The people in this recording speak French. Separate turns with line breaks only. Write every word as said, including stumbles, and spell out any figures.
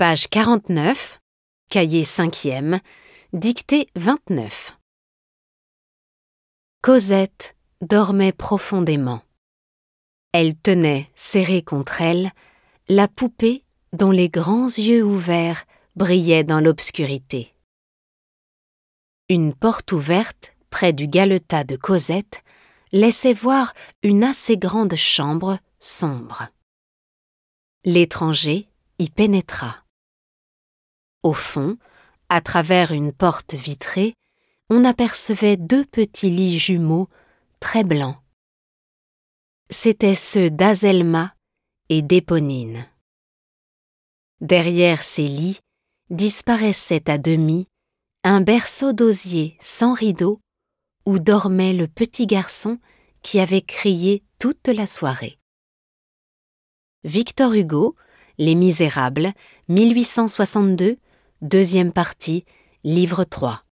Page quarante-neuf, cahier cinquième, dictée vingt-neuf. Cosette dormait profondément. Elle tenait, serrée contre elle, la poupée dont les grands yeux ouverts brillaient dans l'obscurité. Une porte ouverte, près du galetas de Cosette, laissait voir une assez grande chambre sombre. L'étranger y pénétra. Au fond, à travers une porte vitrée, on apercevait deux petits lits jumeaux très blancs. C'étaient ceux d'Azelma et d'Éponine. Derrière ces lits disparaissait à demi un berceau d'osier sans rideau où dormait le petit garçon qui avait crié toute la soirée. Victor Hugo, Les Misérables, mille huit cent soixante-deux, deuxième partie, livre trois.